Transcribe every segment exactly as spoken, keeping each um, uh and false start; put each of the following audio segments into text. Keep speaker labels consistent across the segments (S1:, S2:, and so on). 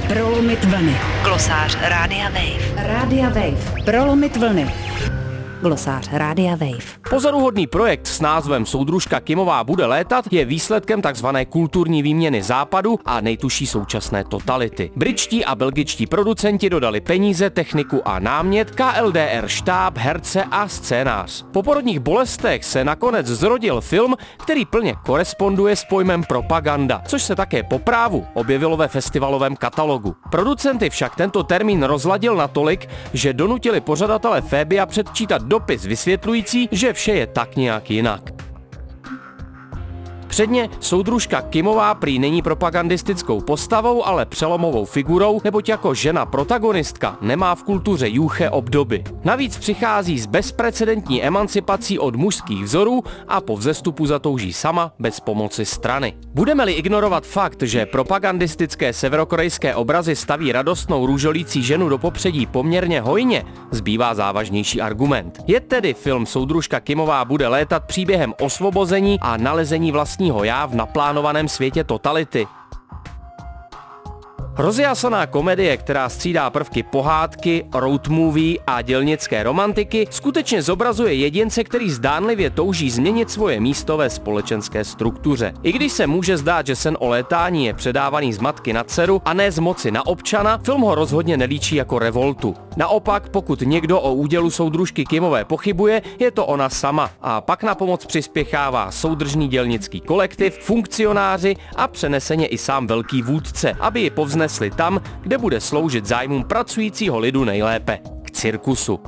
S1: Prolomit vlny.
S2: Glosář Rádia Wave.
S1: Rádia Wave. Prolomit vlny. Glosář Rádia Wave.
S3: Pozoruhodný projekt s názvem Soudružka Kimová bude létat je výsledkem takzvané kulturní výměny západu a nejtužší současné totality. Britští a belgičtí producenti dodali peníze, techniku a námět, K L D R štáb, herce a scénář. Po porodních bolestech se nakonec zrodil film, který plně koresponduje s pojmem propaganda, což se také po právu objevilo ve festivalovém katalogu. Producenty však tento termín rozladil natolik, že donutili pořadatele Fébia předčítat dopis vysvětlující, že vše je tak nějak jinak. Předně soudružka Kimová prý není propagandistickou postavou, ale přelomovou figurou, neboť jako žena protagonistka nemá v kultuře juche obdoby. Navíc přichází s bezprecedentní emancipací od mužských vzorů a po vzestupu zatouží sama bez pomoci strany. Budeme-li ignorovat fakt, že propagandistické severokorejské obrazy staví radostnou růžolící ženu do popředí poměrně hojně, zbývá závažnější argument. Je tedy film Soudružka Kimová bude létat příběhem osvobození a nalezení vlastní já v naplánovaném světě totality. Rozjásaná komedie, která střídá prvky pohádky, road movie a dělnické romantiky, skutečně zobrazuje jedince, který zdánlivě touží změnit svoje místo ve společenské struktuře. I když se může zdát, že sen o létání je předávaný z matky na dceru a ne z moci na občana, film ho rozhodně nelíčí jako revoltu. Naopak, pokud někdo o údělu soudružky Kimové pochybuje, je to ona sama. A pak na pomoc přispěchává soudržný dělnický kolektiv, funkcionáři a přeneseně i sám velký vůdce, aby ji povznesli tam, kde bude sloužit zájmům pracujícího lidu nejlépe, k cirkusu.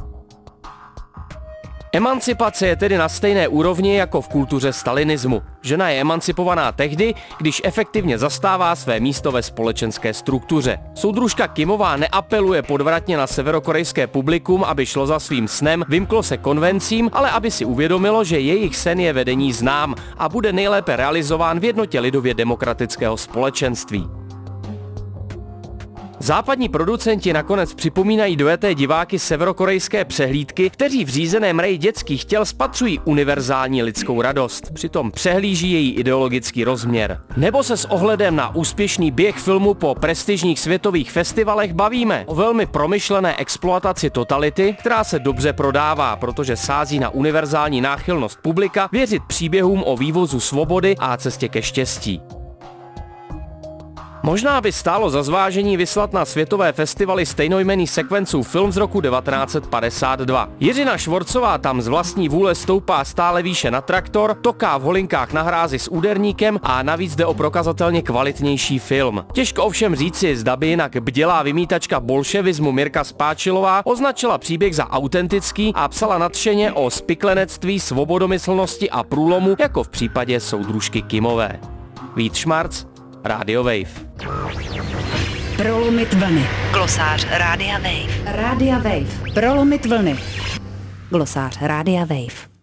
S3: Emancipace je tedy na stejné úrovni jako v kultuře stalinismu. Žena je emancipovaná tehdy, když efektivně zastává své místo ve společenské struktuře. Soudružka Kimová neapeluje podvratně na severokorejské publikum, aby šlo za svým snem, vymklo se konvencím, ale aby si uvědomilo, že jejich sen je vedení znám a bude nejlépe realizován v jednotě lidově demokratického společenství. Západní producenti nakonec připomínají dojeté diváky severokorejské přehlídky, kteří v řízeném reji dětských těl spatřují univerzální lidskou radost, přitom přehlíží její ideologický rozměr. Nebo se s ohledem na úspěšný běh filmu po prestižních světových festivalech bavíme o velmi promyšlené exploataci totality, která se dobře prodává, protože sází na univerzální náchylnost publika věřit příběhům o vývozu svobody a cestě ke štěstí. Možná by stálo za zvážení vyslat na světové festivaly stejnojmenný sekvenců film z roku devatenáct set padesát dva. Jiřina Švorcová tam z vlastní vůle stoupá stále výše na traktor, toká v holinkách na hrázi s úderníkem a navíc jde o prokazatelně kvalitnější film. Těžko ovšem říci, zda by jinak bdělá vymítačka bolševismu Mirka Spáčilová označila příběh za autentický a psala nadšeně o spiklenectví, svobodomyslnosti a průlomu, jako v případě soudružky Kimové. Vít Šmarc, Radio Wave.
S1: Prolomit vlny.
S2: Glosář Rádia Wave.
S1: Rádia Wave. Prolomit vlny. Glosář Rádia Wave.